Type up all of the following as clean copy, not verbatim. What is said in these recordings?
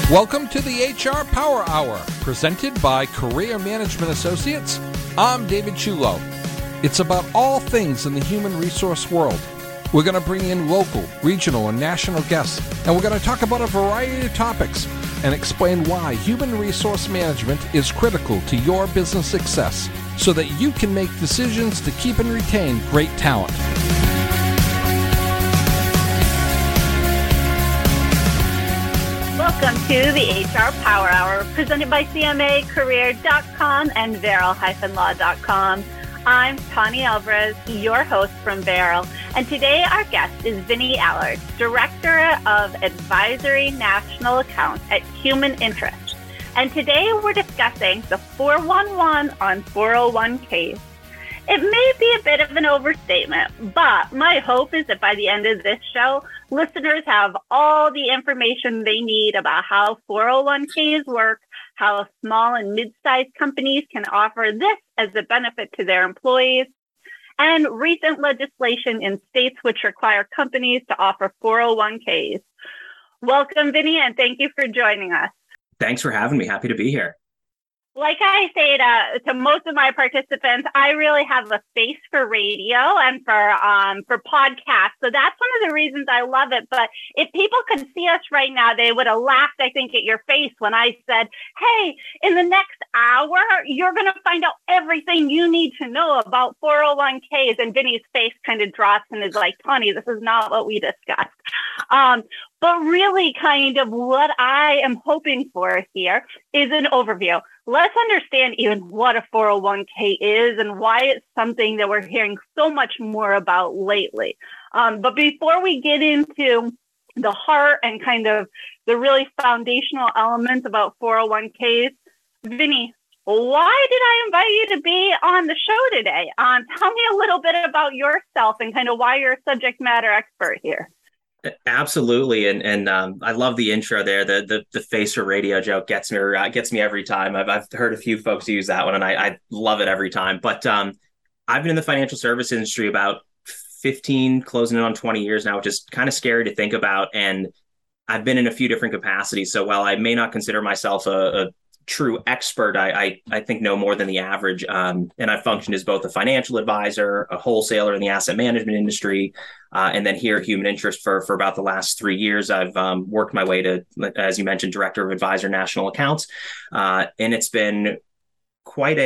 Welcome to the HR Power Hour, presented by Career Management Associates. I'm David Chulo. It's about all things in the human resource world. We're going to bring in local, regional, and national guests, and we're going to talk about a variety of topics and explain why human resource management is critical to your business success so that you can make decisions to keep and retain great talent. Welcome to the HR Power Hour, presented by CMAcareer.com and Veril-Law.com. I'm Tani Alvarez, your host from Veril, and today our guest is Vinny Allard, Director of Advisory National Accounts at Human Interest. And today we're discussing the 411 on 401ks. It may be a bit of an overstatement, but my hope is that by the end of this show, listeners have all the information they need about how 401ks work, how small and mid-sized companies can offer this as a benefit to their employees, and recent legislation in states which require companies to offer 401ks. Welcome, Vinny, and thank you for joining us. Thanks for having me. Happy to be here. Like I say to most of my participants, I really have a face for radio and for podcasts. So that's one of the reasons I love it. But if people could see us right now, they would have laughed, I think, at your face when I said, hey, in the next hour, you're going to find out everything you need to know about 401ks. And Vinny's face kind of drops and is like, Tony, this is not what we discussed. But really kind of what I am hoping for here is an overview. Let's understand even what a 401k is and why it's something that we're hearing so much more about lately. But before we get into the heart and kind of the really foundational elements about 401ks, Vinny, why did I invite you to be on the show today? Tell me a little bit about yourself and kind of why you're a subject matter expert here. Absolutely, and I love the intro there. The face for radio joke gets me every time. I've heard a few folks use that one, and I love it every time. But I've been in the financial service industry about 15, closing in on 20 years now, which is kind of scary to think about. And I've been in a few different capacities. So while I may not consider myself a true expert, I think know more than the average. And I've functioned as both a financial advisor, a wholesaler in the asset management industry, and then here at Human Interest for about the last 3 years. I've worked my way to, as you mentioned, Director of Advisor National Accounts. And it's been quite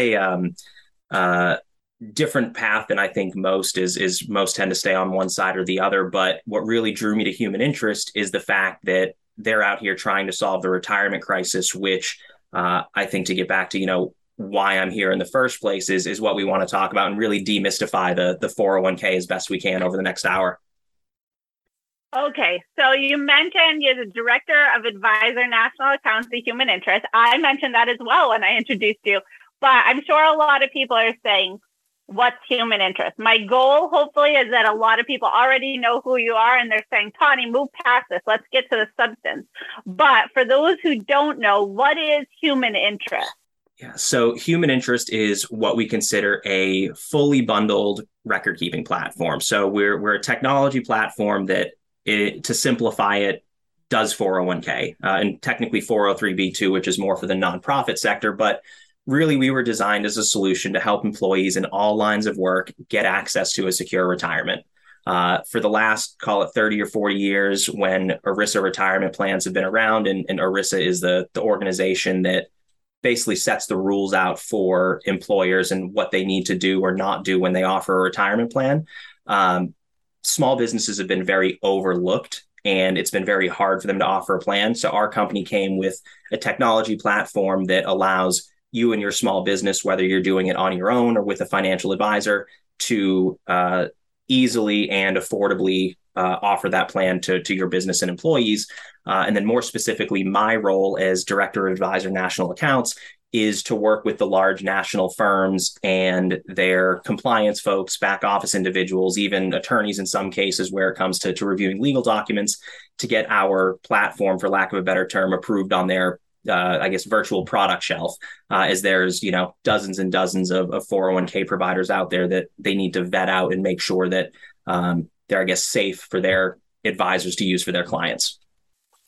a different path than I think most is most tend to stay on one side or the other. But what really drew me to Human Interest is the fact that they're out here trying to solve the retirement crisis, which I think, to get back to, why I'm here in the first place is what we want to talk about and really demystify the 401k as best we can over the next hour. Okay, so you mentioned you're the Director of Advisor National Accounts at Human Interest. I mentioned that as well when I introduced you, but I'm sure a lot of people are saying, what's Human Interest? My goal, hopefully, is that a lot of people already know who you are and they're saying, Tani, move past this. Let's get to the substance. But for those who don't know, what is Human Interest? Yeah, so Human Interest is what we consider a fully bundled record-keeping platform. So we're a technology platform that, to simplify it, does 401k and technically 403b2, which is more for the nonprofit sector. But really, we were designed as a solution to help employees in all lines of work get access to a secure retirement. For the last, call it 30 or 40 years, when ERISA retirement plans have been around, and ERISA is the organization that basically sets the rules out for employers and what they need to do or not do when they offer a retirement plan. Small businesses have been very overlooked, and it's been very hard for them to offer a plan. So our company came with a technology platform that allows you and your small business, whether you're doing it on your own or with a financial advisor, to easily and affordably offer that plan to your business and employees. And then more specifically, my role as Director of Advisor National Accounts is to work with the large national firms and their compliance folks, back office individuals, even attorneys in some cases where it comes to reviewing legal documents, to get our platform, for lack of a better term, approved on their virtual product shelf, as there's, dozens and dozens of 401k providers out there that they need to vet out and make sure that they're, safe for their advisors to use for their clients.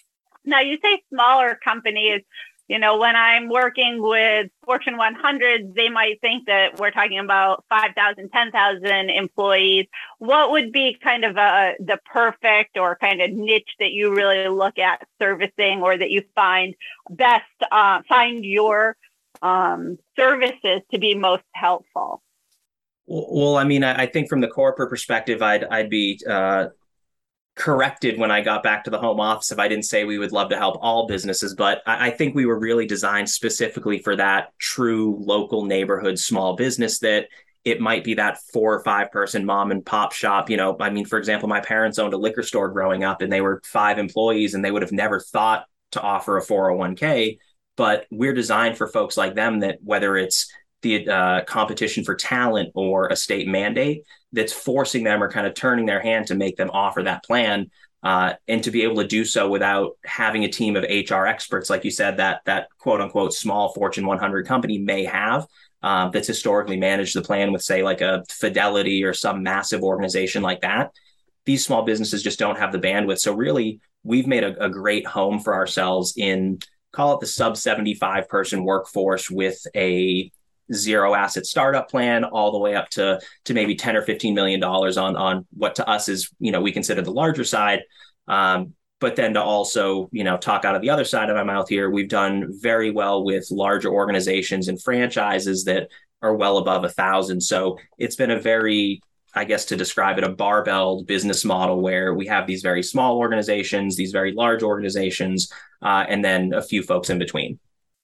Now, you say smaller companies. When I'm working with Fortune 100s, they might think that we're talking about 5,000, 10,000 employees. What would be kind of the perfect or kind of niche that you really look at servicing, or that you find best, find your services to be most helpful? Well, I mean, I think from the corporate perspective, I'd be corrected when I got back to the home office if I didn't say we would love to help all businesses. But I think we were really designed specifically for that true local neighborhood small business, that it might be that 4 or 5 person mom and pop shop. I mean, for example, my parents owned a liquor store growing up, and they were 5 employees, and they would have never thought to offer a 401k. But we're designed for folks like them, that whether it's the competition for talent or a state mandate that's forcing them or kind of turning their hand to make them offer that plan, and to be able to do so without having a team of HR experts, like you said, that quote unquote small Fortune 100 company may have, that's historically managed the plan with, say, like a Fidelity or some massive organization like that. These small businesses just don't have the bandwidth. So really, we've made a great home for ourselves in, call it the sub 75 person workforce, with a 0 asset startup plan all the way up to maybe 10 or $15 million on what to us is, we consider the larger side. But then to also, talk out of the other side of my mouth here, we've done very well with larger organizations and franchises that are well above 1,000. So it's been a very, I guess to describe it, a barbelled business model, where we have these very small organizations, these very large organizations, and then a few folks in between.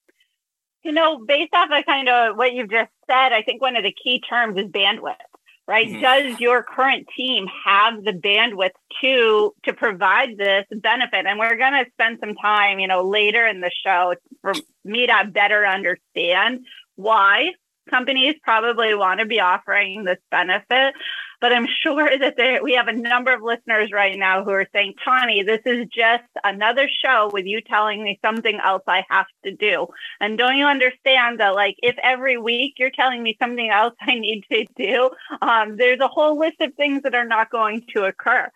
Based off of kind of what you've just said, I think one of the key terms is bandwidth, right? Mm-hmm. Does your current team have the bandwidth to provide this benefit? And we're going to spend some time, later in the show for me to better understand why companies probably want to be offering this benefit. But I'm sure that we have a number of listeners right now who are saying, Tawny, this is just another show with you telling me something else I have to do. And don't you understand that, like, if every week you're telling me something else I need to do, there's a whole list of things that are not going to occur.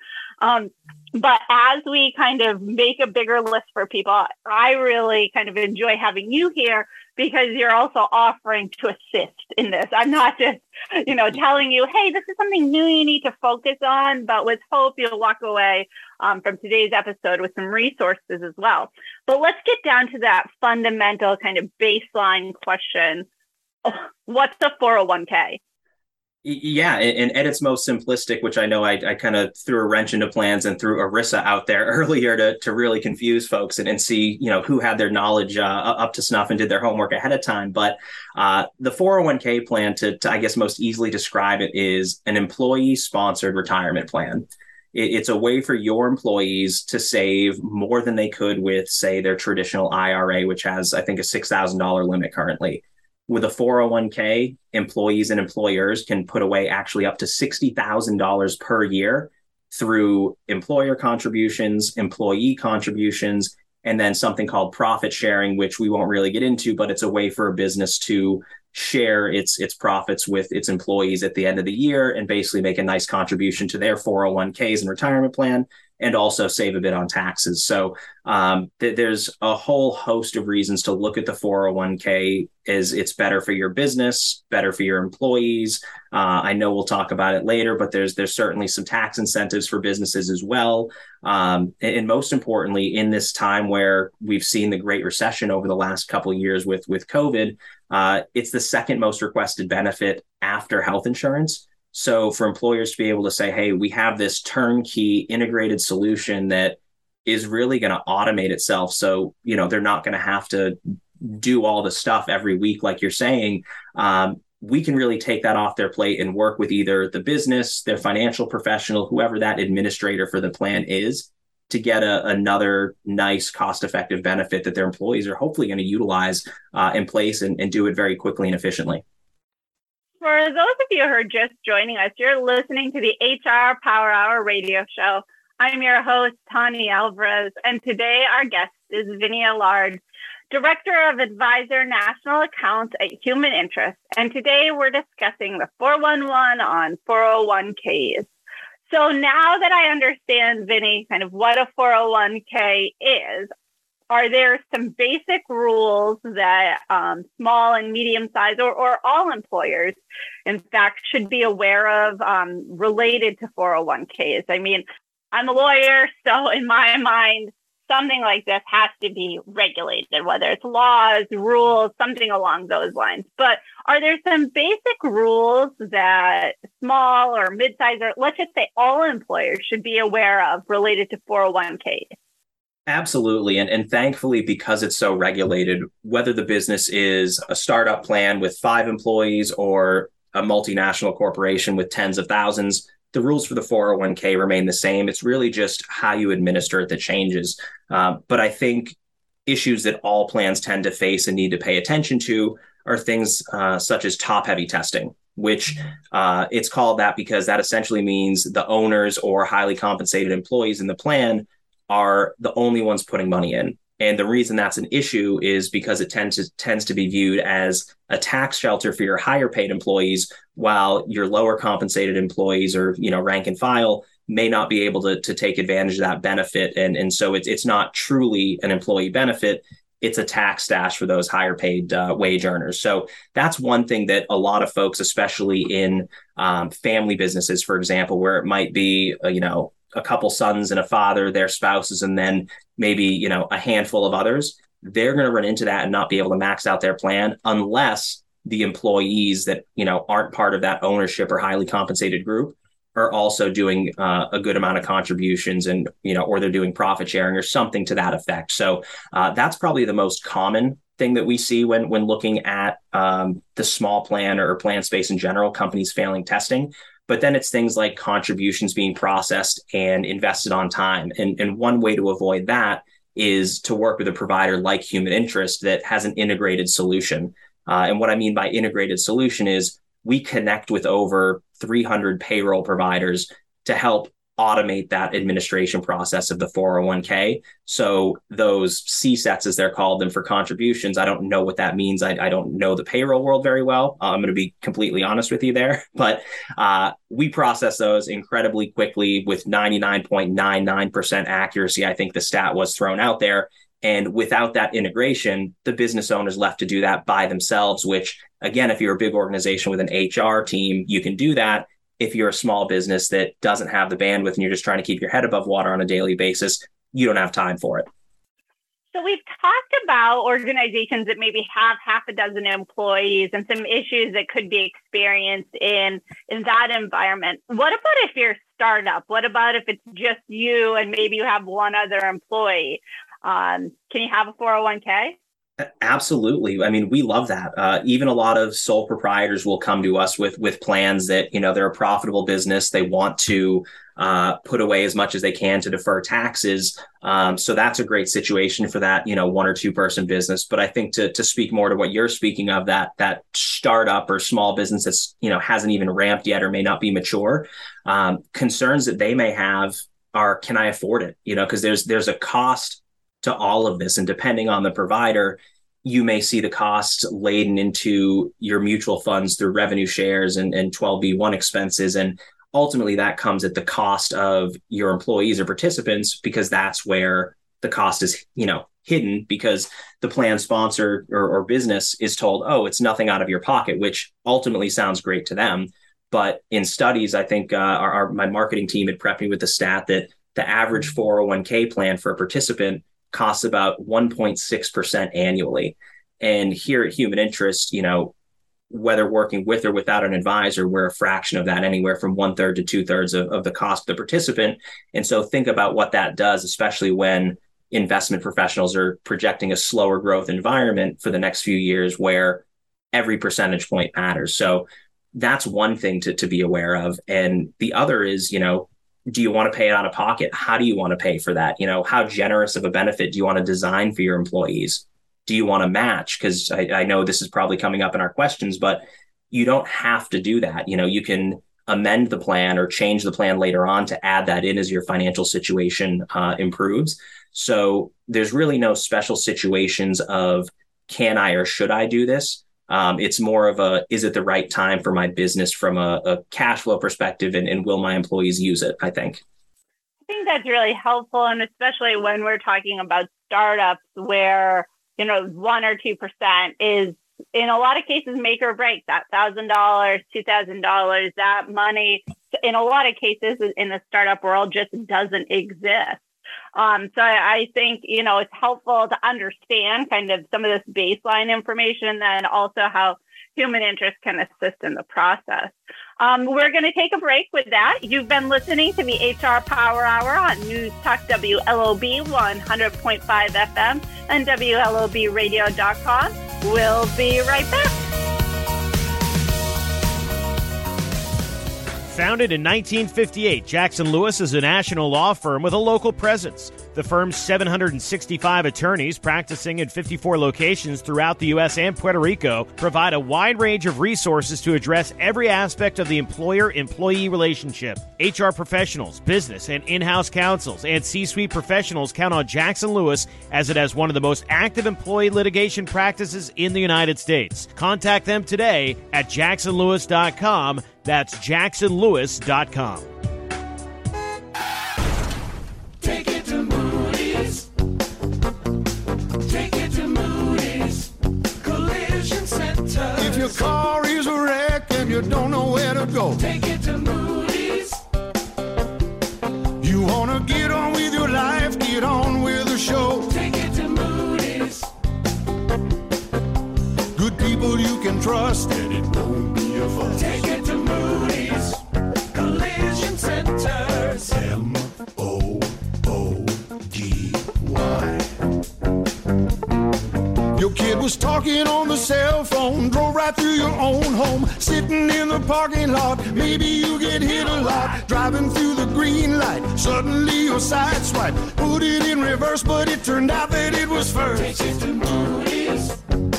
But as we kind of make a bigger list for people, I really kind of enjoy having you here, because you're also offering to assist in this. I'm not just, telling you, hey, this is something new you need to focus on, but with hope you'll walk away from today's episode with some resources as well. But let's get down to that fundamental kind of baseline question. What's a 401k? Yeah, and at its most simplistic, which I know I kind of threw a wrench into plans and threw ERISA out there earlier to really confuse folks and see, who had their knowledge up to snuff and did their homework ahead of time. But the 401k plan, to I guess most easily describe it, is an employee-sponsored retirement plan. It's a way for your employees to save more than they could with, say, their traditional IRA, which has, I think, a $6,000 limit currently. With a 401k, employees and employers can put away actually up to $60,000 per year through employer contributions, employee contributions, and then something called profit sharing, which we won't really get into, but it's a way for a business to share its profits with its employees at the end of the year and basically make a nice contribution to their 401ks and retirement plan, and also save a bit on taxes. So there's a whole host of reasons to look at the 401k as it's better for your business, better for your employees. I know we'll talk about it later, but there's certainly some tax incentives for businesses as well. And most importantly, in this time where we've seen the Great Recession over the last couple of years with COVID, it's the second most requested benefit after health insurance. So for employers to be able to say, hey, we have this turnkey integrated solution that is really going to automate itself. So, they're not going to have to do all the stuff every week, like you're saying. We can really take that off their plate and work with either the business, their financial professional, whoever that administrator for the plan is, to get another nice cost-effective benefit that their employees are hopefully going to utilize in place and do it very quickly and efficiently. For those of you who are just joining us, you're listening to the HR Power Hour radio show. I'm your host, Tawny Alvarez, and today our guest is Vinny Allard, Director of Advisor National Accounts at Human Interest. And today we're discussing the 411 on 401ks. So now that I understand, Vinny, kind of what a 401k is, are there some basic rules that small and medium size or all employers, in fact, should be aware of related to 401ks? I mean, I'm a lawyer, so in my mind, something like this has to be regulated, whether it's laws, rules, something along those lines. But are there some basic rules that small or mid-size, or let's just say all employers should be aware of related to 401ks? Absolutely. And thankfully, because it's so regulated, whether the business is a startup plan with 5 employees or a multinational corporation with tens of thousands, the rules for the 401k remain the same. It's really just how you administer it that changes. But I think issues that all plans tend to face and need to pay attention to are things such as top-heavy testing, which it's called that because that essentially means the owners or highly compensated employees in the plan are the only ones putting money in. And the reason that's an issue is because it tends to be viewed as a tax shelter for your higher paid employees, while your lower compensated employees or rank and file may not be able to take advantage of that benefit. And so it's not truly an employee benefit. It's a tax stash for those higher paid wage earners. So that's one thing that a lot of folks, especially in family businesses, for example, where it might be a couple sons and a father, their spouses, and then maybe, a handful of others, they're going to run into that and not be able to max out their plan unless the employees that, aren't part of that ownership or highly compensated group are also doing a good amount of contributions and, or they're doing profit sharing or something to that effect. So that's probably the most common thing that we see when looking at the small plan or plan space in general, companies failing testing. But then it's things like contributions being processed and invested on time. And one way to avoid that is to work with a provider like Human Interest that has an integrated solution. And what I mean by integrated solution is we connect with over 300 payroll providers to help automate that administration process of the 401k. So those CSETs, as they're called them for contributions, I don't know what that means. I don't know the payroll world very well. I'm going to be completely honest with you there, but we process those incredibly quickly with 99.99% accuracy. I think the stat was thrown out there. And without that integration, the business owner's left to do that by themselves, which again, if you're a big organization with an HR team, you can do that. If you're a small business that doesn't have the bandwidth and you're just trying to keep your head above water on a daily basis, you don't have time for it. So we've talked about organizations that maybe have half a dozen employees and some issues that could be experienced in that environment. What about if you're a startup? What about if it's just you and maybe you have one other employee? Can you have a 401k? Absolutely. I mean, we love that. Even a lot of sole proprietors will come to us with plans that, they're a profitable business. They want to put away as much as they can to defer taxes. So that's a great situation for that, 1 or 2 person business. But I think to speak more to what you're speaking of, that startup or small business that's, hasn't even ramped yet or may not be mature, concerns that they may have are, can I afford it? Because there's a cost to all of this. And depending on the provider, you may see the costs laden into your mutual funds through revenue shares and 12B1 expenses. And ultimately that comes at the cost of your employees or participants, because that's where the cost is, hidden, because the plan sponsor or business is told, oh, it's nothing out of your pocket, which ultimately sounds great to them. But in studies, I think my marketing team had prepped me with the stat that the average 401k plan for a participant costs about 1.6% annually. And here at Human Interest, whether working with or without an advisor, we're a fraction of that, anywhere from 1/3 to 2/3 of the cost of the participant. And so think about what that does, especially when investment professionals are projecting a slower growth environment for the next few years where every percentage point matters. So that's one thing to be aware of. And the other is, do you want to pay it out of pocket? How do you want to pay for that? How generous of a benefit do you want to design for your employees? Do you want to match? Because I know this is probably coming up in our questions, but you don't have to do that. You can amend the plan or change the plan later on to add that in as your financial situation improves. So there's really no special situations of can I or should I do this? It's more of is it the right time for my business from a cash flow perspective, and will my employees use it, I think. I think that's really helpful. And especially when we're talking about startups where, 1 or 2% is in a lot of cases make or break. That $1,000, $2,000, that money in a lot of cases in the startup world just doesn't exist. So I think, it's helpful to understand kind of some of this baseline information, and then also how human interest can assist in the process. We're going to take a break with that. You've been listening to the HR Power Hour on News Talk WLOB 100.5 FM and WLOBradio.com. We'll be right back. Founded in 1958, Jackson Lewis is a national law firm with a local presence. The firm's 765 attorneys practicing in 54 locations throughout the U.S. and Puerto Rico provide a wide range of resources to address every aspect of the employer-employee relationship. HR professionals, business and in-house counsels, and C-suite professionals count on Jackson Lewis as it has one of the most active employee litigation practices in the United States. Contact them today at jacksonlewis.com. That's jacksonlewis.com. Take it to Moody's. Take it to Moody's Collision Center. If your car is a wreck and you don't know where to go, take it to Moody's. You want to get on with your life, get on with the show. Take it to Moody's. Good people you can trust and it won't be a fuss. Take it to Moody's Collision Centers. M-O-O-D-Y. Your kid was talking on the cell phone, drove right through your own home, sitting in the parking lot. Maybe you get hit a lot, driving through the green light. Suddenly your side swipe, put it in reverse, but it turned out that it was first. Take it to Moody's.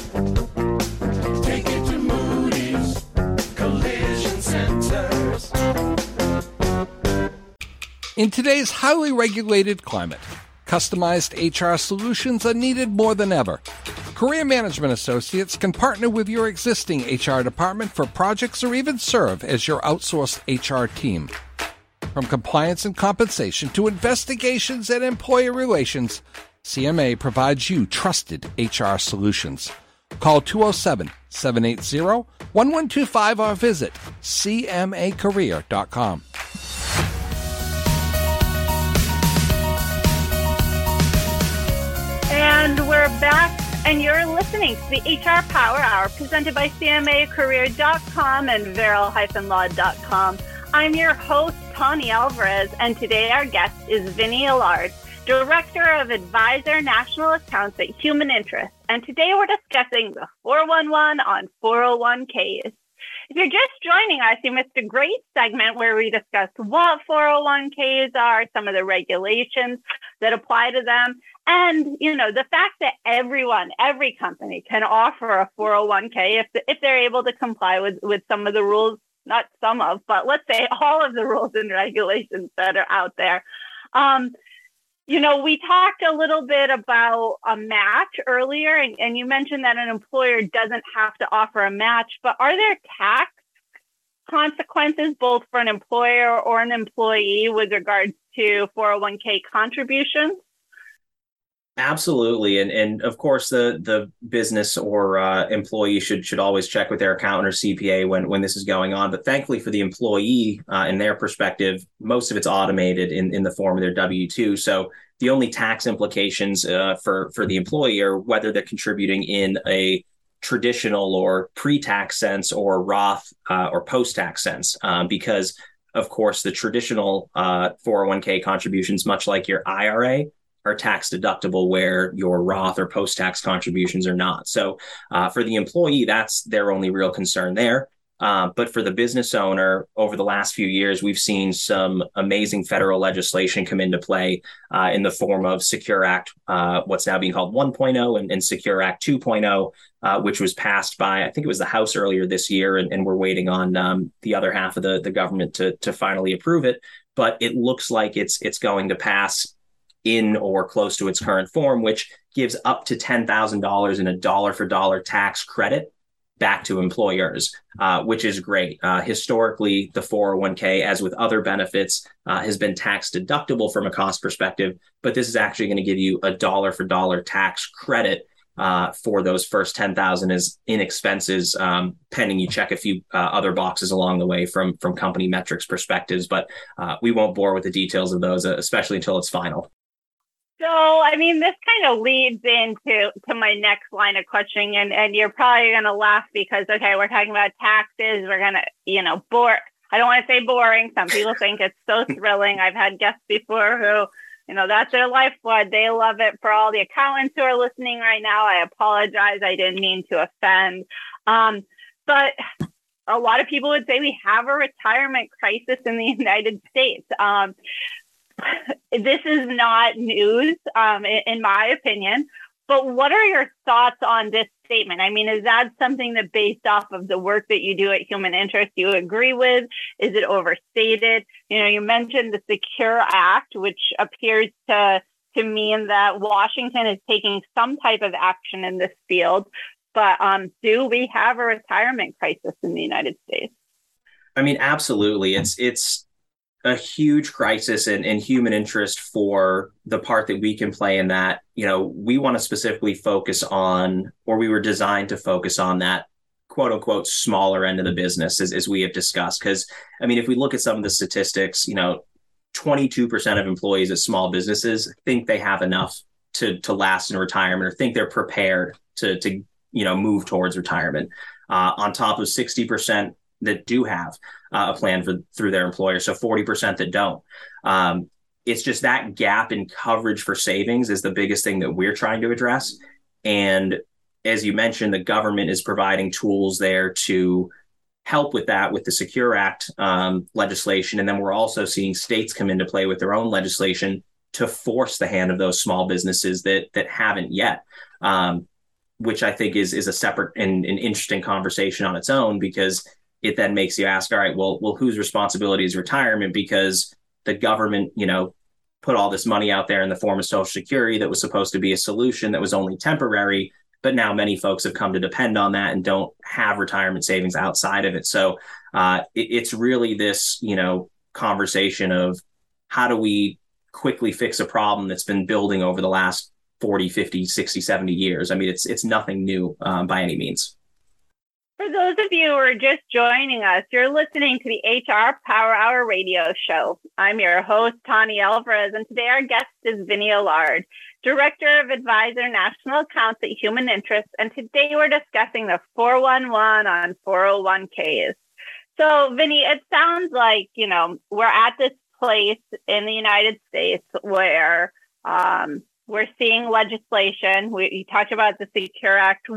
Take it to Moody's Collision Centers. In today's highly regulated climate, customized HR solutions are needed more than ever. Career Management Associates can partner with your existing HR department for projects or even serve as your outsourced HR team. From compliance and compensation to investigations and employer relations, CMA provides you trusted HR solutions. Call 207-780-1125 or visit cmacareer.com. And we're back, and you're listening to the HR Power Hour presented by CMAcareer.com and Veril-Law.com. I'm your host, Tawny Alvarez, and today our guest is Vinny Allard, Director of Advisor National Accounts at Human Interest. And today we're discussing the 411 on 401ks. If you're just joining us, you missed a great segment where we discussed what 401ks are, some of the regulations that apply to them, and, the fact that every company can offer a 401k if they're able to comply with some of the rules, not some of, but let's say all of the rules and regulations that are out there. We talked a little bit about a match earlier, and you mentioned that an employer doesn't have to offer a match, but are there tax consequences both for an employer or an employee with regards to 401k contributions? Absolutely. And of course, the business or employee should always check with their accountant or CPA when this is going on. But thankfully for the employee, in their perspective, most of it's automated in the form of their W-2. So the only tax implications for the employee are whether they're contributing in a traditional or pre-tax sense or Roth or post-tax sense, because, of course, the traditional 401k contributions, much like your IRA, are tax deductible where your Roth or post-tax contributions are not. So for the employee, that's their only real concern there. But for the business owner, over the last few years, we've seen some amazing federal legislation come into play in the form of Secure Act, what's now being called 1.0 and Secure Act 2.0, which was passed by, I think it was the House earlier this year, and we're waiting on the other half of the government to finally approve it. But it looks like it's going to pass in or close to its current form, which gives up to $10,000 in a dollar-for-dollar tax credit back to employers, which is great. Historically, the 401k, as with other benefits, has been tax deductible from a cost perspective, but this is actually going to give you a dollar for dollar tax credit for those first 10,000 as in expenses, pending you check a few other boxes along the way from company metrics perspectives. But we won't bore with the details of those, especially until it's final. So, I mean, this kind of leads into my next line of questioning, and you're probably going to laugh because, okay, we're talking about taxes. We're going to, bore. I don't want to say boring. Some people think it's so thrilling. I've had guests before who, that's their lifeblood. They love it. For all the accountants who are listening right now, I apologize. I didn't mean to offend. But a lot of people would say we have a retirement crisis in the United States. This is not news, in my opinion, but what are your thoughts on this statement? I mean, is that something that based off of the work that you do at Human Interest, you agree with? Is it overstated? You mentioned the Secure Act, which appears to mean that Washington is taking some type of action in this field, but do we have a retirement crisis in the United States? I mean, absolutely. It's a huge crisis in human interest for the part that we can play in that. We want to specifically focus on, or we were designed to focus on that quote unquote smaller end of the business, as we have discussed. Because, I mean, if we look at some of the statistics, 22% of employees at small businesses think they have enough to last in retirement, or think they're prepared to move towards retirement, on top of 60% that do have a plan through their employer. So 40% that don't. It's just that gap in coverage for savings is the biggest thing that we're trying to address. And as you mentioned, the government is providing tools there to help with that, with the Secure Act legislation. And then we're also seeing states come into play with their own legislation to force the hand of those small businesses that haven't yet, which I think is a separate and an interesting conversation on its own, because it then makes you ask, all right, well, whose responsibility is retirement? Because the government, put all this money out there in the form of Social Security that was supposed to be a solution that was only temporary, but now many folks have come to depend on that and don't have retirement savings outside of it. So it's really this, conversation of how do we quickly fix a problem that's been building over the last 40, 50, 60, 70 years. I mean, it's nothing new by any means. For those of you who are just joining us, you're listening to the HR Power Hour radio show. I'm your host, Tani Alvarez, and today our guest is Vinny Allard, Director of Advisor National Accounts at Human Interest, and today we're discussing the 411 on 401ks. So, Vinny, it sounds like, we're at this place in the United States where we're seeing legislation. You talked about the Secure Act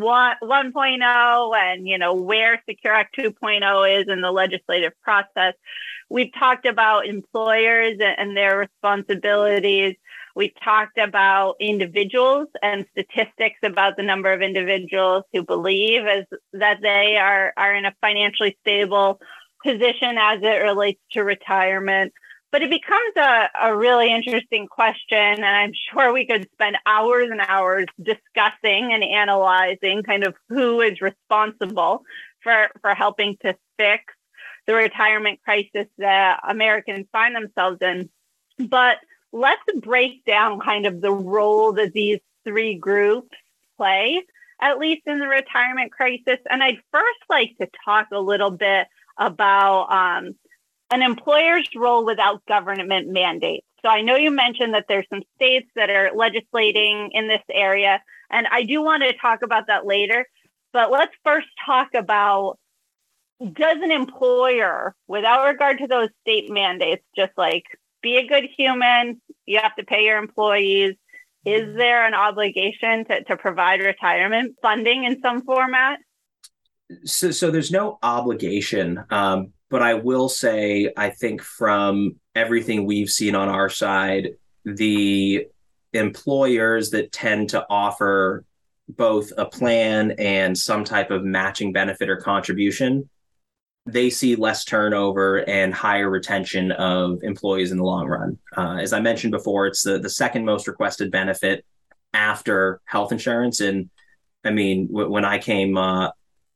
1.0 and, where Secure Act 2.0 is in the legislative process. We've talked about employers and their responsibilities. We've talked about individuals and statistics about the number of individuals who believe that they are in a financially stable position as it relates to retirement. But it becomes a really interesting question, and I'm sure we could spend hours and hours discussing and analyzing kind of who is responsible for helping to fix the retirement crisis that Americans find themselves in. But let's break down kind of the role that these three groups play, at least in the retirement crisis. And I'd first like to talk a little bit about an employer's role without government mandates. So I know you mentioned that there's some states that are legislating in this area, and I do want to talk about that later. But let's first talk about, does an employer, without regard to those state mandates, just like be a good human, you have to pay your employees, is there an obligation to provide retirement funding in some format? So there's no obligation. But I will say, I think from everything we've seen on our side, the employers that tend to offer both a plan and some type of matching benefit or contribution, they see less turnover and higher retention of employees in the long run. As I mentioned before, it's the second most requested benefit after health insurance. And I mean, when I came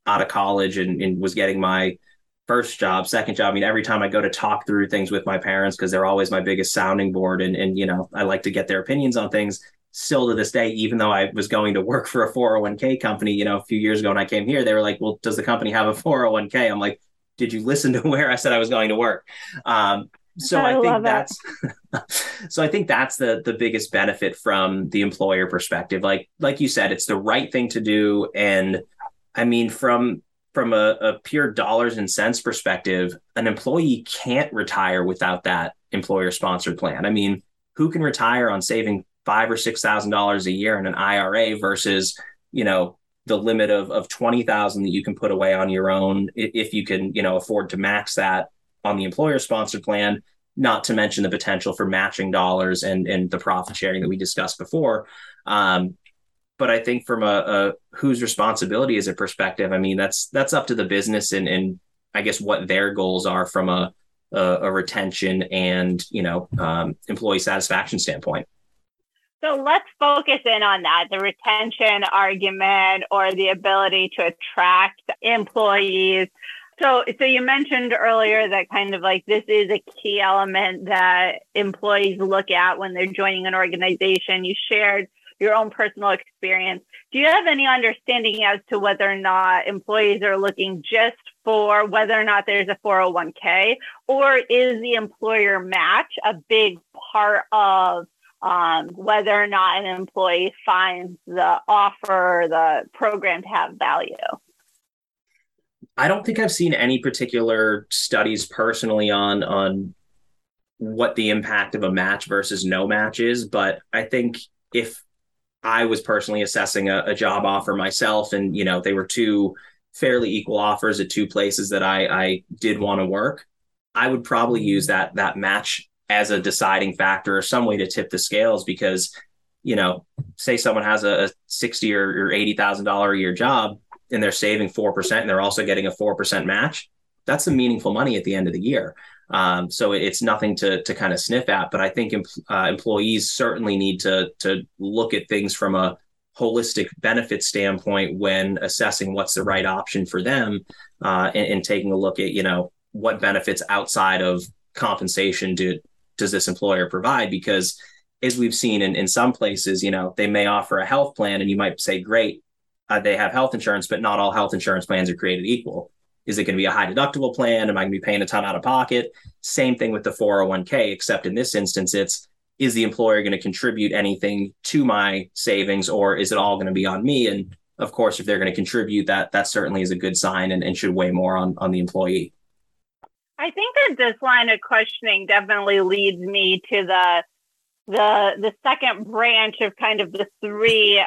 out of college and was getting my first job, second job. I mean, every time I go to talk through things with my parents, because they're always my biggest sounding board, and I like to get their opinions on things. Still to this day, even though I was going to work for a 401k company, a few years ago when I came here, they were like, well, does the company have a 401k? I'm like, did you listen to where I said I was going to work? So I think that's so I think that's the biggest benefit from the employer perspective. Like you said, it's the right thing to do. And I mean, from a pure dollars and cents perspective, an employee can't retire without that employer sponsored plan. I mean, who can retire on saving $5,000 or $6,000 a year in an IRA versus, the limit of 20,000 that you can put away on your own if you can, afford to max that on the employer sponsored plan, not to mention the potential for matching dollars and the profit sharing that we discussed before. But I think from a whose responsibility is a perspective, I mean, that's up to the business and I guess what their goals are from a retention and, employee satisfaction standpoint. So let's focus in on that, the retention argument or the ability to attract employees. So you mentioned earlier that kind of like this is a key element that employees look at when they're joining an organization. You shared your own personal experience. Do you have any understanding as to whether or not employees are looking just for whether or not there's a 401k, or is the employer match a big part of whether or not an employee finds the offer, the program to have value? I don't think I've seen any particular studies personally on what the impact of a match versus no match is. But I think if I was personally assessing a job offer myself and, they were two fairly equal offers at two places that I did want to work, I would probably use that match as a deciding factor or some way to tip the scales because, say someone has a $60,000 or $80,000 a year job and they're saving 4% and they're also getting a 4% match. That's some meaningful money at the end of the year. So it's nothing to kind of sniff at, but I think employees certainly need to look at things from a holistic benefit standpoint when assessing what's the right option for them and taking a look at, what benefits outside of compensation does this employer provide? Because as we've seen in some places, they may offer a health plan and you might say, great, they have health insurance, but not all health insurance plans are created equal. Is it going to be a high deductible plan? Am I going to be paying a ton out of pocket? Same thing with the 401k, except in this instance, is the employer going to contribute anything to my savings or is it all going to be on me? And of course, if they're going to contribute, that certainly is a good sign and should weigh more on the employee. I think that this line of questioning definitely leads me to the second branch of kind of the three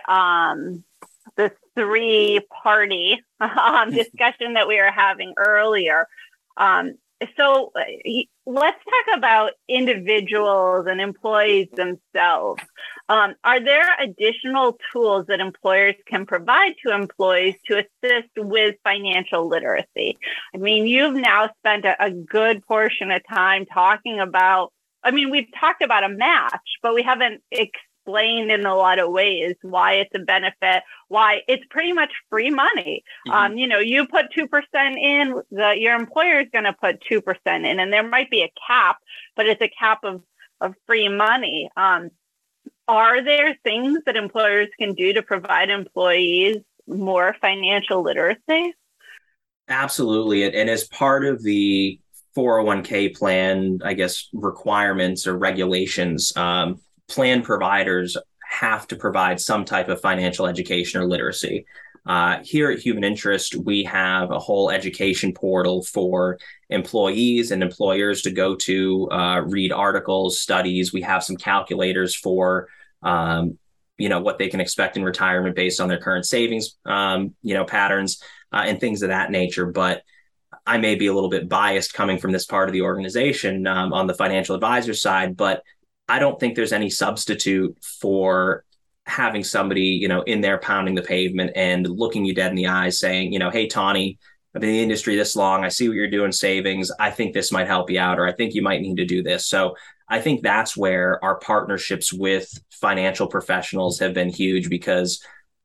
party discussion that we were having earlier. So let's talk about individuals and employees themselves. Are there additional tools that employers can provide to employees to assist with financial literacy? I mean, you've now spent a good portion of time talking about, we've talked about a match, but we haven't explained in a lot of ways why it's a benefit, why it's pretty much free money. Mm-hmm. You put 2% in, your employer is going to put 2% in, and there might be a cap, but it's a cap of free money. Are there things that employers can do to provide employees more financial literacy? Absolutely. And as part of the 401k plan, I guess, requirements or regulations, plan providers have to provide some type of financial education or literacy. Here at Human Interest, we have a whole education portal for employees and employers to go to, read articles, studies. We have some calculators for, what they can expect in retirement based on their current savings, patterns and things of that nature. But I may be a little bit biased coming from this part of the organization on the financial advisor side, but I don't think there's any substitute for having somebody, in there pounding the pavement and looking you dead in the eyes saying, hey, Tawny, I've been in the industry this long. I see what you're doing savings. I think this might help you out, or I think you might need to do this. So I think that's where our partnerships with financial professionals have been huge because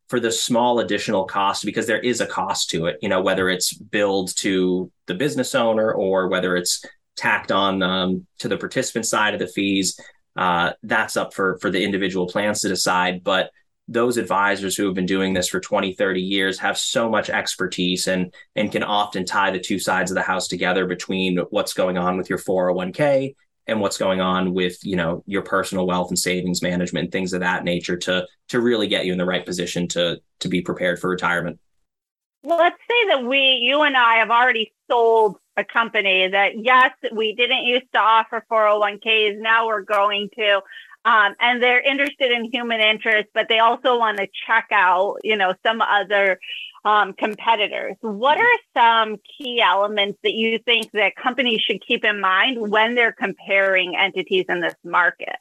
for the small additional cost, because there is a cost to it, whether it's billed to the business owner or whether it's tacked on to the participant side of the fees, that's up for the individual plans to decide. But those advisors who have been doing this for 20, 30 years have so much expertise and can often tie the two sides of the house together between what's going on with your 401k and what's going on with, your personal wealth and savings management, things of that nature to really get you in the right position to be prepared for retirement. Well, let's say that you and I have already sold a company that, yes, we didn't used to offer 401ks. Now we're going to. And they're interested in human interest, but they also want to check out, some other competitors. What are some key elements that you think that companies should keep in mind when they're comparing entities in this market?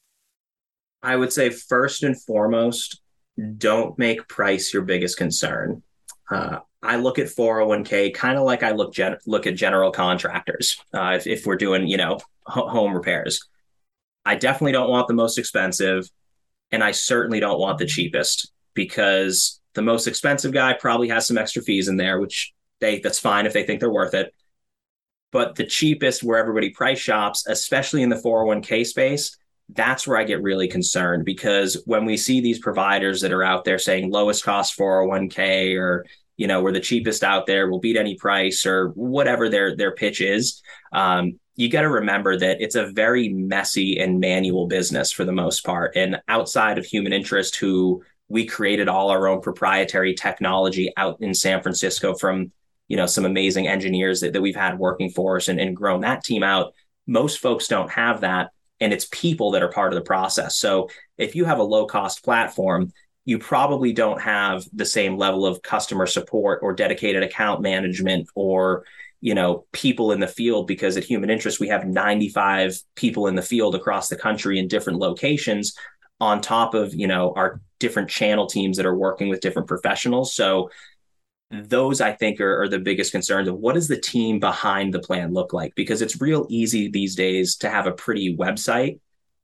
I would say first and foremost, don't make price your biggest concern. I look at 401k kind of like I look at general contractors. If we're doing, home repairs. I definitely don't want the most expensive, and I certainly don't want the cheapest, because the most expensive guy probably has some extra fees in there, which that's fine if they think they're worth it. But the cheapest, where everybody price shops, especially in the 401k space, that's where I get really concerned, because when we see these providers that are out there saying lowest cost 401k, or, we're the cheapest out there, we'll beat any price, or whatever their pitch is, you got to remember that it's a very messy and manual business for the most part. And outside of human interest, who we created all our own proprietary technology out in San Francisco from, some amazing engineers that we've had working for us and grown that team out. Most folks don't have that. And it's people that are part of the process. So if you have a low cost platform, you probably don't have the same level of customer support or dedicated account management or people in the field, because at Human Interest, we have 95 people in the field across the country in different locations, on top of, our different channel teams that are working with different professionals. So those, I think, are the biggest concerns of what does the team behind the plan look like? Because it's real easy these days to have a pretty website.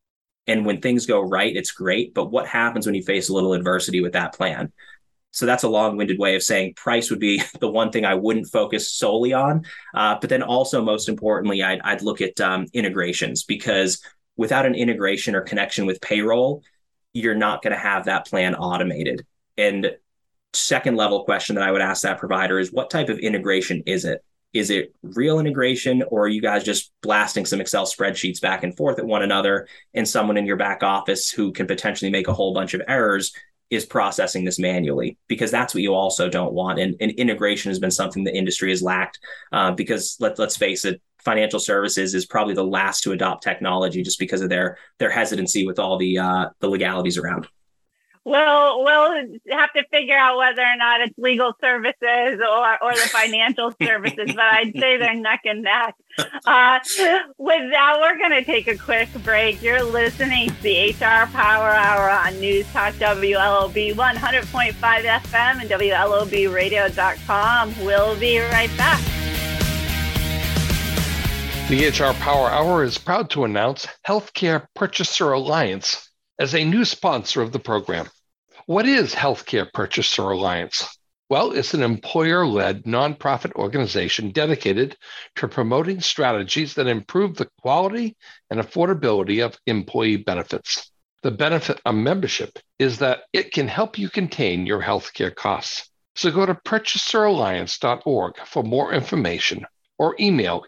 And when things go right, it's great. But what happens when you face a little adversity with that plan? So that's a long-winded way of saying price would be the one thing I wouldn't focus solely on. But then also, most importantly, I'd look at integrations, because without an integration or connection with payroll, you're not going to have that plan automated. And second level question that I would ask that provider is, what type of integration is it? Is it real integration, or are you guys just blasting some Excel spreadsheets back and forth at one another, and someone in your back office who can potentially make a whole bunch of errors is processing this manually? Because that's what you also don't want. And integration has been something the industry has lacked, because let's face it, financial services is probably the last to adopt technology just because of their hesitancy with all the legalities around. We'll have to figure out whether or not it's legal services or the financial services, but I'd say they're neck and neck. With that, we're going to take a quick break. You're listening to the HR Power Hour on News Talk WLOB 100.5 FM and WLOBradio.com. We'll be right back. The HR Power Hour is proud to announce Healthcare Purchaser Alliance as a new sponsor of the program. What is Healthcare Purchaser Alliance? Well, it's an employer-led nonprofit organization dedicated to promoting strategies that improve the quality and affordability of employee benefits. The benefit of membership is that it can help you contain your healthcare costs. So go to purchaseralliance.org for more information, or email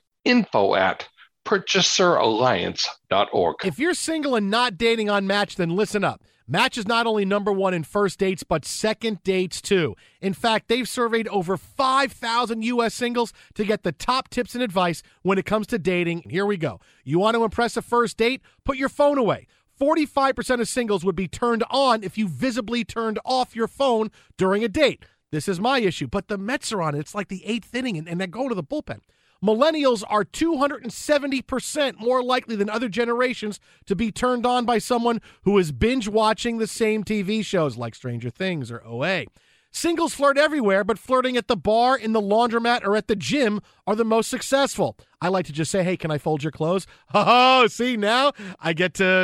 info@purchaseralliance.org. If you're single and not dating on Match, then listen up. Match is not only number one in first dates, but second dates too. In fact, they've surveyed over 5,000 U.S. singles to get the top tips and advice when it comes to dating. Here we go. You want to impress a first date? Put your phone away. 45% of singles would be turned on if you visibly turned off your phone during a date. This is my issue, but the Mets are on it. It's like the eighth inning, and they're going to the bullpen. Millennials are 270% more likely than other generations to be turned on by someone who is binge watching the same TV shows like Stranger Things or OA. Singles flirt everywhere, but flirting at the bar, in the laundromat, or at the gym are the most successful. I like to just say, hey, can I fold your clothes? Oh, see, now I get to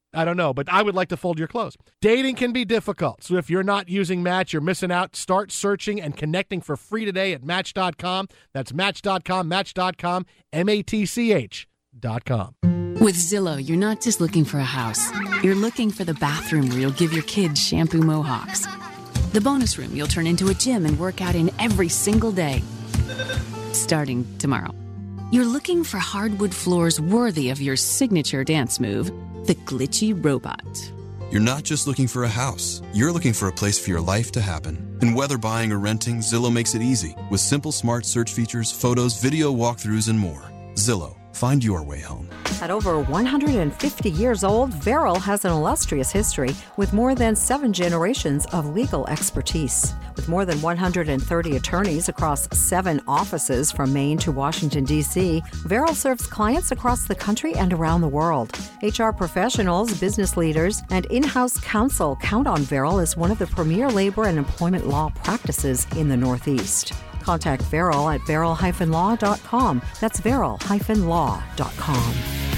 I don't know, but I would like to fold your clothes. Dating can be difficult, so if you're not using Match, you're missing out. Start searching and connecting for free today at Match.com. That's Match.com, Match.com, MATCH.com. With Zillow, you're not just looking for a house. You're looking for the bathroom where you'll give your kids shampoo mohawks. The bonus room you'll turn into a gym and work out in every single day. Starting tomorrow. You're looking for hardwood floors worthy of your signature dance move, the glitchy robot. You're not just looking for a house. You're looking for a place for your life to happen. And whether buying or renting, Zillow makes it easy with simple smart search features, photos, video walkthroughs, and more. Zillow. Find your way home. At over 150 years old, Verrill has an illustrious history with more than 7 generations of legal expertise. With more than 130 attorneys across 7 offices from Maine to Washington, D.C., Verrill serves clients across the country and around the world. HR professionals, business leaders, and in-house counsel count on Verrill as one of the premier labor and employment law practices in the Northeast. Contact Verrill at Verrill-law.com. That's Verrill-law.com.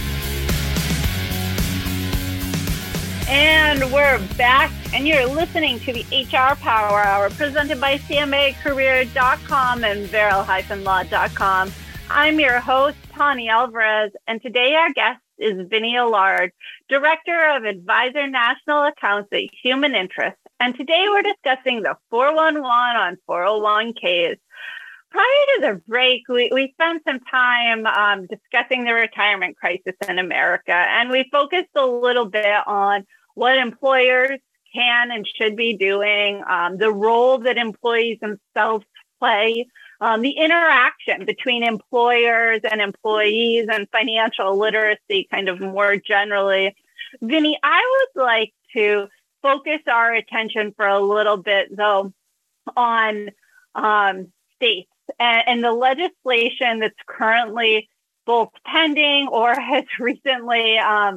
And we're back, and you're listening to the HR Power Hour presented by CMAcareer.com and Verrill-law.com. I'm your host, Tani Alvarez, and today our guest is Vinny Allard, Director of Advisor National Accounts at Human Interest. And today we're discussing the 411 on 401ks. Prior to the break, we spent some time discussing the retirement crisis in America, and we focused a little bit on what employers can and should be doing, the role that employees themselves play, the interaction between employers and employees, and financial literacy kind of more generally. Vinny, I would like to focus our attention for a little bit, though, on states and the legislation that's currently both pending or has recently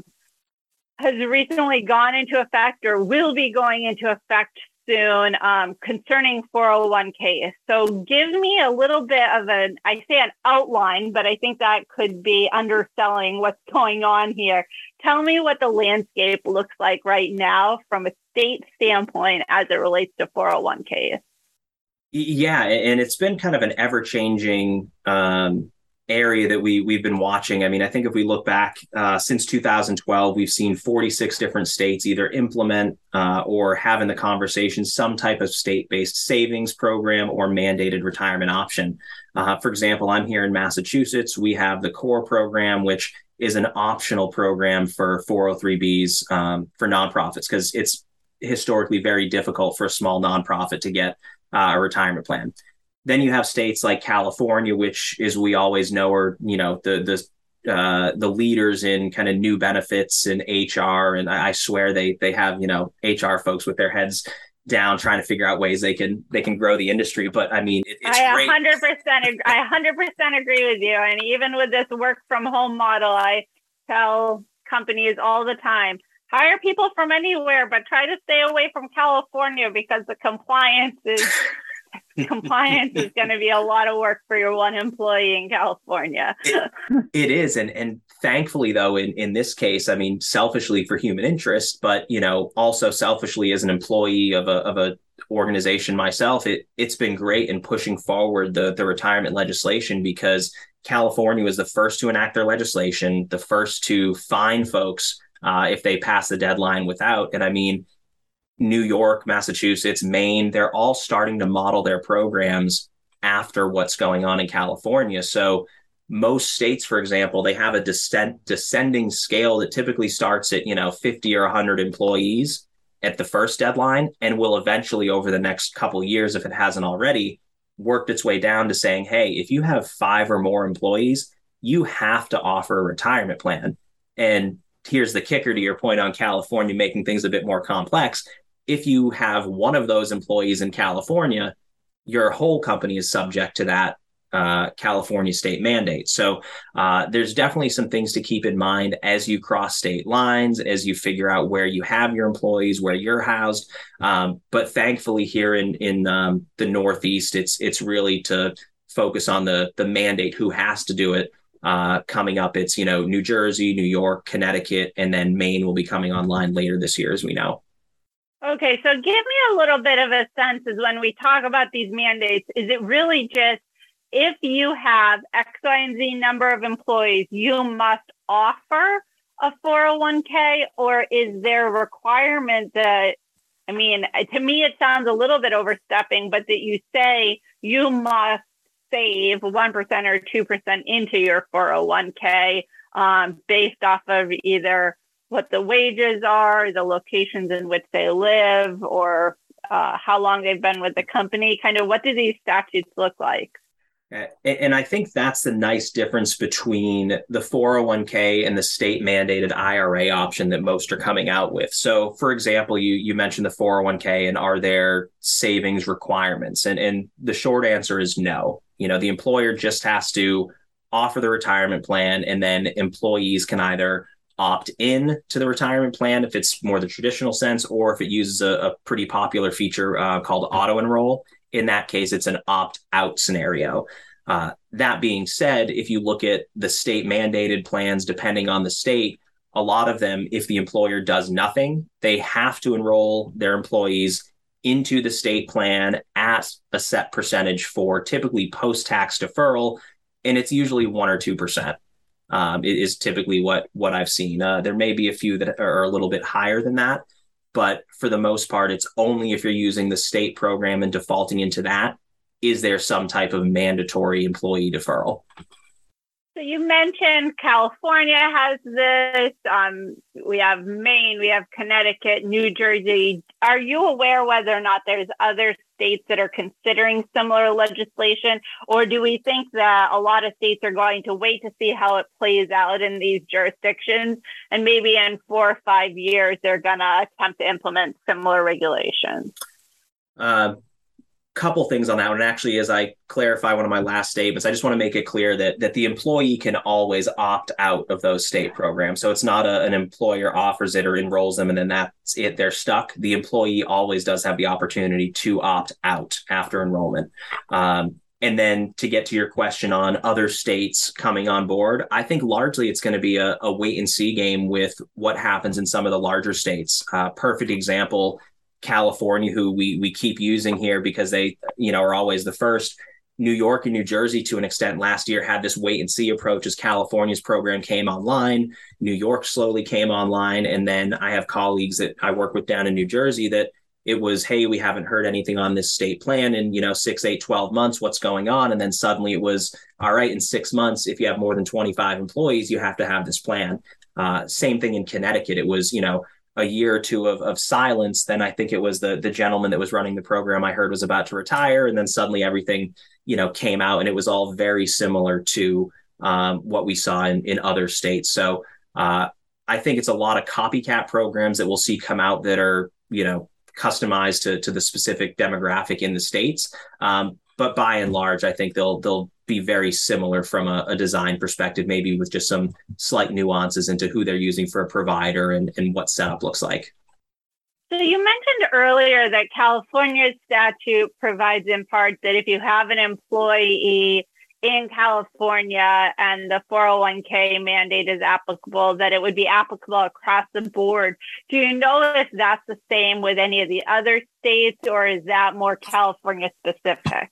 gone into effect or will be going into effect soon concerning 401ks. So give me a little bit of an outline, but I think that could be underselling what's going on here. Tell me what the landscape looks like right now from a state standpoint as it relates to 401ks. Yeah, and it's been kind of an ever-changing area that we've been watching. I mean, I think if we look back since 2012, we've seen 46 different states either implement or have in the conversation some type of state-based savings program or mandated retirement option. For example, I'm here in Massachusetts. We have the CORE program, which is an optional program for 403Bs for nonprofits, because it's historically very difficult for a small nonprofit to get a retirement plan. Then you have states like California, which, as we always know, are the leaders in kind of new benefits and HR. And I swear they have HR folks with their heads down trying to figure out ways they can grow the industry. But I mean, it's great. I 100% agree with you. And even with this work from home model, I tell companies all the time, hire people from anywhere, but try to stay away from California because the compliance is going to be a lot of work for your one employee in California. It is. And thankfully, though, in this case, I mean, selfishly for human interest, but, also selfishly as an employee of a organization myself, it's been great in pushing forward the retirement legislation, because California was the first to enact their legislation, the first to fine folks if they pass the deadline without. And I mean, New York, Massachusetts, Maine, they're all starting to model their programs after what's going on in California. So most states, for example, they have a descending scale that typically starts at, 50 or 100 employees at the first deadline, and will eventually, over the next couple of years, if it hasn't already, worked its way down to saying, hey, if you have 5 or more employees, you have to offer a retirement plan. And here's the kicker to your point on California making things a bit more complex. If you have one of those employees in California, your whole company is subject to that California state mandate. So there's definitely some things to keep in mind as you cross state lines, as you figure out where you have your employees, where you're housed. But thankfully here in the Northeast, it's really to focus on the mandate, who has to do it, Coming up, it's, New Jersey, New York, Connecticut, and then Maine will be coming online later this year, as we know. Okay, so give me a little bit of a sense as when we talk about these mandates, is it really just if you have X, Y, and Z number of employees, you must offer a 401k, or is there a requirement that, to me, it sounds a little bit overstepping, but that you say you must save 1% or 2% into your 401k based off of either what the wages are, the locations in which they live, or how long they've been with the company. Kind of what do these statutes look like? And I think that's the nice difference between the 401k and the state mandated IRA option that most are coming out with. So, for example, you mentioned the 401k, and are there savings requirements? And the short answer is no. The employer just has to offer the retirement plan, and then employees can either opt in to the retirement plan if it's more the traditional sense, or if it uses a pretty popular feature called auto enroll. In that case, it's an opt-out scenario. That being said, if you look at the state mandated plans, depending on the state, a lot of them, if the employer does nothing, they have to enroll their employees into the state plan at a set percentage for typically post-tax deferral, and it's usually 1 or 2%. It is typically what I've seen. There may be a few that are a little bit higher than that, but for the most part, it's only if you're using the state program and defaulting into that, is there some type of mandatory employee deferral. So you mentioned California has this. We have Maine, we have Connecticut, New Jersey. Are you aware whether or not there's other states that are considering similar legislation? Or do we think that a lot of states are going to wait to see how it plays out in these jurisdictions? And maybe in 4 or 5 years, they're going to attempt to implement similar regulations? Couple things on that one. And actually, as I clarify one of my last statements, I just want to make it clear that the employee can always opt out of those state programs. So it's not an employer offers it or enrolls them and then that's it, they're stuck. The employee always does have the opportunity to opt out after enrollment. And then to get to your question on other states coming on board, I think largely it's going to be a wait and see game with what happens in some of the larger states. Perfect example, California, who we keep using here because they, are always the first. New York and New Jersey, to an extent, last year had this wait and see approach as California's program came online. New York slowly came online. And then I have colleagues that I work with down in New Jersey that it was, hey, we haven't heard anything on this state plan in, 6, 8, 12 months, what's going on? And then suddenly it was, all right, in 6 months, if you have more than 25 employees, you have to have this plan. Same thing in Connecticut. It was, a year or two of silence. Then I think it was the gentleman that was running the program I heard was about to retire. And then suddenly everything, came out, and it was all very similar to what we saw in other states. So I think it's a lot of copycat programs that we'll see come out that are, customized to the specific demographic in the states. But by and large, I think they'll be very similar from a design perspective, maybe with just some slight nuances into who they're using for a provider and what setup looks like. So you mentioned earlier that California's statute provides in part that if you have an employee in California and the 401k mandate is applicable, that it would be applicable across the board. Do you know if that's the same with any of the other states, or is that more California specific?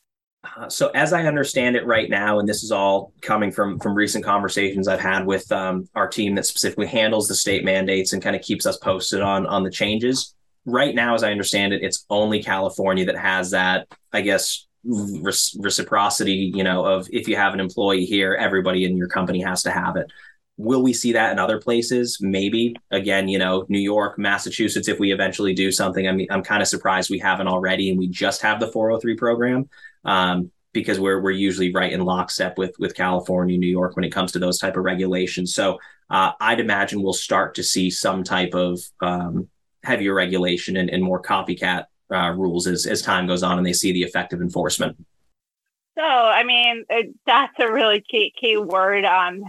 So as I understand it right now, and this is all coming from recent conversations I've had with our team that specifically handles the state mandates and kind of keeps us posted on the changes. Right now, as I understand it, it's only California that has that, I guess, reciprocity, of if you have an employee here, everybody in your company has to have it. Will we see that in other places? Maybe. Again, New York, Massachusetts, if we eventually do something. I mean, I'm kind of surprised we haven't already, and we just have the 403 program because we're usually right in lockstep with California, New York when it comes to those type of regulations. So I'd imagine we'll start to see some type of heavier regulation and more copycat rules as time goes on and they see the effective enforcement. So, I mean, that's a really key word,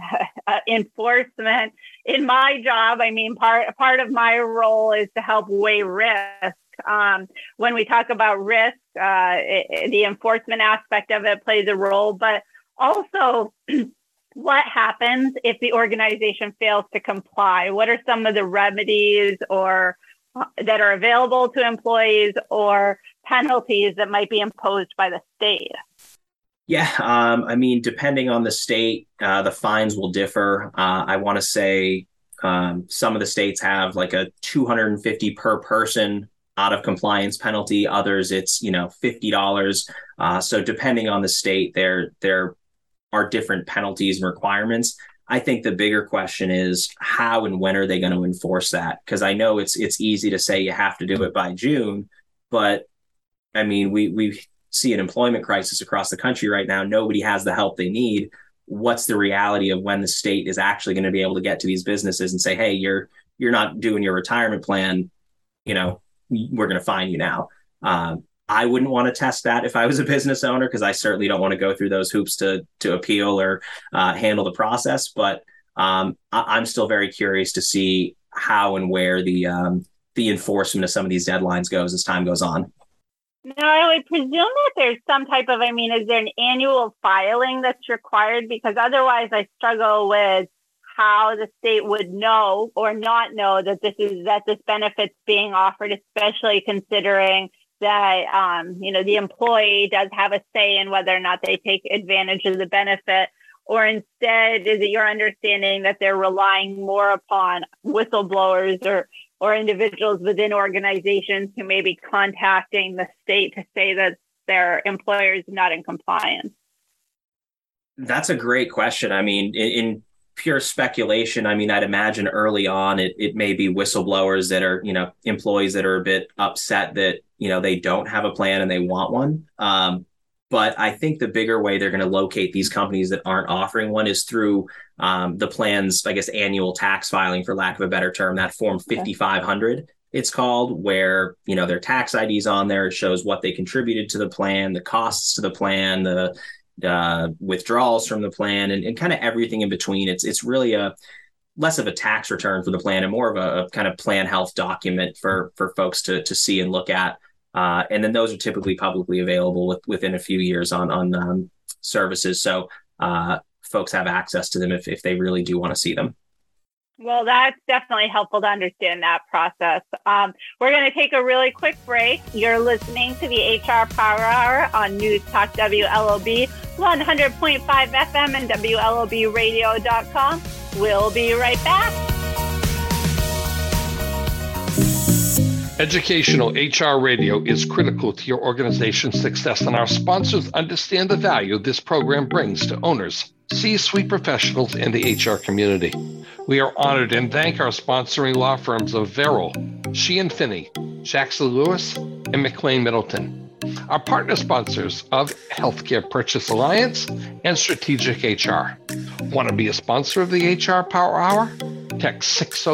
enforcement. In my job, I mean, part of my role is to help weigh risk. When we talk about risk, the enforcement aspect of it plays a role, but also what happens if the organization fails to comply? What are some of the remedies or that are available to employees or penalties that might be imposed by the state? Yeah, I mean, depending on the state, the fines will differ. I want to say some of the states have like a $250 per person out of compliance penalty. Others, it's $50. So depending on the state, there are different penalties and requirements. I think the bigger question is how and when are they going to enforce that? Because I know it's easy to say you have to do it by June, but I mean, we see an employment crisis across the country right now. Nobody has the help they need. What's the reality of when the state is actually going to be able to get to these businesses and say, hey, you're not doing your retirement plan, we're going to fine you now. I wouldn't want to test that if I was a business owner, because I certainly don't want to go through those hoops to appeal or handle the process. But I'm still very curious to see how and where the enforcement of some of these deadlines goes as time goes on. No, I would presume that there's some type of, is there an annual filing that's required? Because otherwise I struggle with how the state would know or not know that this benefit's being offered, especially considering that, the employee does have a say in whether or not they take advantage of the benefit, or instead, is it your understanding that they're relying more upon whistleblowers or individuals within organizations who may be contacting the state to say that their employer is not in compliance? That's a great question. I mean, in pure speculation, I'd imagine early on it may be whistleblowers that are, employees that are a bit upset that, they don't have a plan and they want one. But I think the bigger way they're going to locate these companies that aren't offering one is through the plan's, annual tax filing, for lack of a better term, that form 5500, it's called, where, their tax ID's on there. It shows what they contributed to the plan, the costs to the plan, the withdrawals from the plan, and kind of everything in between. It's really less of a tax return for the plan and more of a kind of plan health document for folks to see and look at. And then those are typically publicly available within a few years on services. So folks have access to them if they really do want to see them. Well, that's definitely helpful to understand that process. We're going to take a really quick break. You're listening to the HR Power Hour on News Talk WLOB 100.5 FM and WLOBradio.com. We'll be right back. Educational HR radio is critical to your organization's success, and our sponsors understand the value this program brings to owners, C-suite professionals, and the HR community. We are honored and thank our sponsoring law firms of Verrill, Sheehan Finney, Jackson Lewis, and McLean Middleton. Our partner sponsors of Healthcare Purchase Alliance and Strategic HR. Want to be a sponsor of the HR Power Hour? Text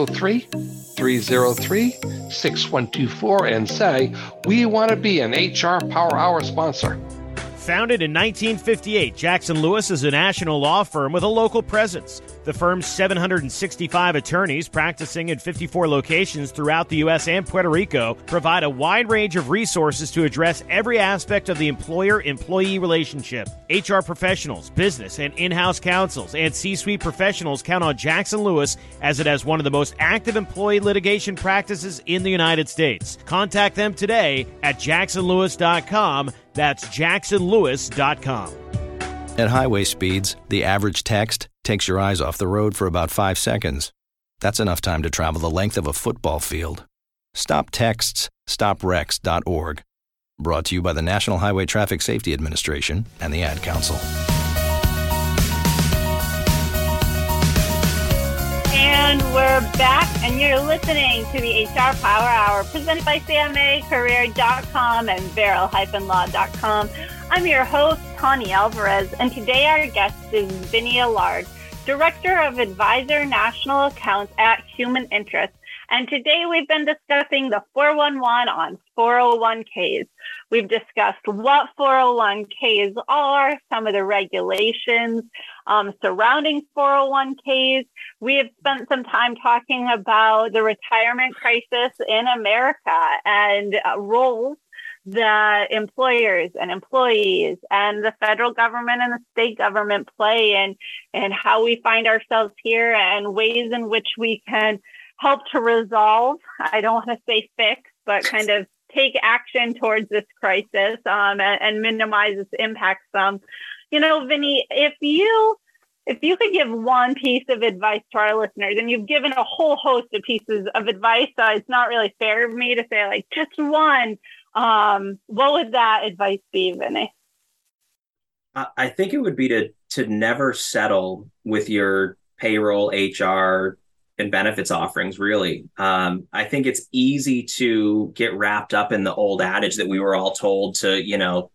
603-303-6124 and say, we want to be an HR Power Hour sponsor. Founded in 1958, Jackson Lewis is a national law firm with a local presence. The firm's 765 attorneys practicing in 54 locations throughout the U.S. and Puerto Rico provide a wide range of resources to address every aspect of the employer-employee relationship. HR professionals, business and in-house counsels, and C-suite professionals count on Jackson Lewis as it has one of the most active employee litigation practices in the United States. Contact them today at jacksonlewis.com. That's jacksonlewis.com. At highway speeds, the average text takes your eyes off the road for about 5 seconds. That's enough time to travel the length of a football field. Stop texts. StopWrecks.org. Brought to you by the National Highway Traffic Safety Administration and the Ad Council. And we're back, and you're listening to the HR Power Hour presented by CMACareer.com and Verrill-Law.com. I'm your host, Tani Alvarez, and today our guest is Vinny Allard, Director of Advisor National Accounts at Human Interest. And today we've been discussing the 411 on 401ks. We've discussed what 401ks are, some of the regulations surrounding 401ks. We have spent some time talking about the retirement crisis in America and roles the employers and employees and the federal government and the state government play and how we find ourselves here and ways in which we can help to resolve, I don't want to say fix, but kind of take action towards this crisis and minimize its impact some. Vinny, if you could give one piece of advice to our listeners, and you've given a whole host of pieces of advice, so it's not really fair of me to say like just one, what would that advice be, Vinny? I think it would be to never settle with your payroll, HR, and benefits offerings, really. I think it's easy to get wrapped up in the old adage that we were all told to,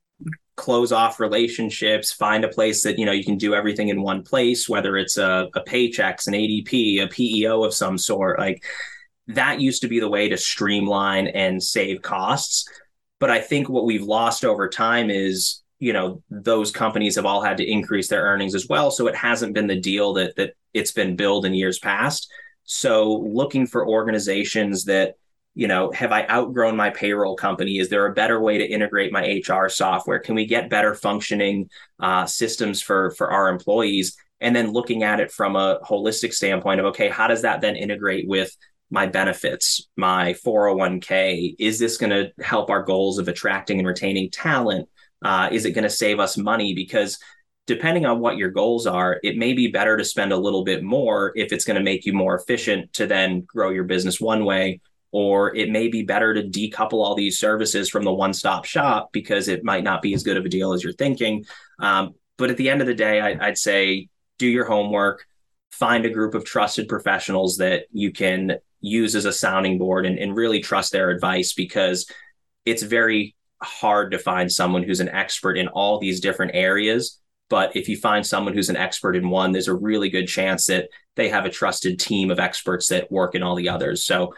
close off relationships, find a place that, you can do everything in one place, whether it's a Paychex, an ADP, a PEO of some sort. Like that used to be the way to streamline and save costs. But I think what we've lost over time is, those companies have all had to increase their earnings as well. So it hasn't been the deal that it's been billed in years past. So looking for organizations that, have I outgrown my payroll company? Is there a better way to integrate my HR software? Can we get better functioning systems for our employees? And then looking at it from a holistic standpoint of, okay, how does that then integrate with my benefits, my 401k? Is this going to help our goals of attracting and retaining talent? Is it going to save us money? Because depending on what your goals are, it may be better to spend a little bit more if it's going to make you more efficient to then grow your business one way. Or it may be better to decouple all these services from the one-stop shop because it might not be as good of a deal as you're thinking. But at the end of the day, I'd say do your homework, find a group of trusted professionals that you can use as a sounding board and really trust their advice, because it's very hard to find someone who's an expert in all these different areas. But if you find someone who's an expert in one, there's a really good chance that they have a trusted team of experts that work in all the others. So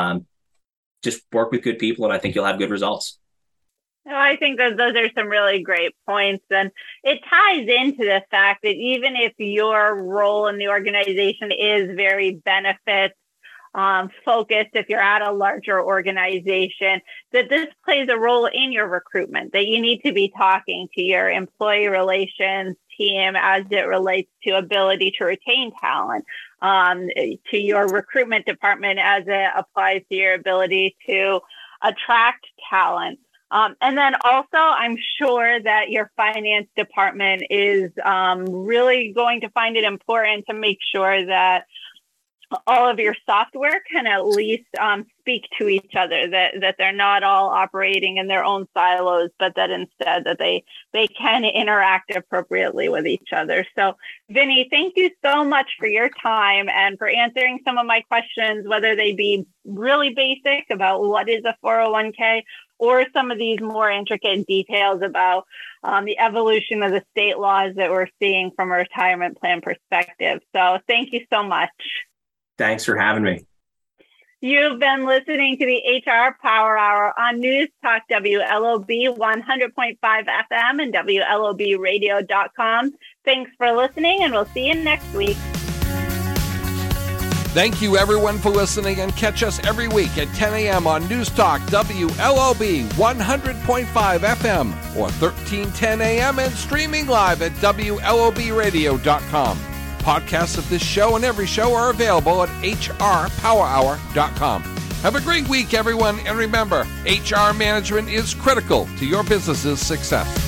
just work with good people, and I think you'll have good results. I think that those are some really great points. And it ties into the fact that even if your role in the organization is very benefits focused, if you're at a larger organization, that this plays a role in your recruitment, that you need to be talking to your employee relations team as it relates to ability to retain talent, to your recruitment department as it applies to your ability to attract talent. And then also, I'm sure that your finance department is really going to find it important to make sure that all of your software can at least speak to each other, that they're not all operating in their own silos, but that instead that they can interact appropriately with each other. So, Vinny, thank you so much for your time and for answering some of my questions, whether they be really basic about what is a 401k or some of these more intricate details about the evolution of the state laws that we're seeing from a retirement plan perspective. So thank you so much. Thanks for having me. You've been listening to the HR Power Hour on News Talk WLOB 100.5 FM and WLOBradio.com. Thanks for listening, and we'll see you next week. Thank you, everyone, for listening, and catch us every week at 10 a.m. on News Talk WLOB 100.5 FM or 1310 a.m. and streaming live at WLOBradio.com. Podcasts of this show and every show are available at hrpowerhour.com. Have a great week, everyone, and remember, HR management is critical to your business's success.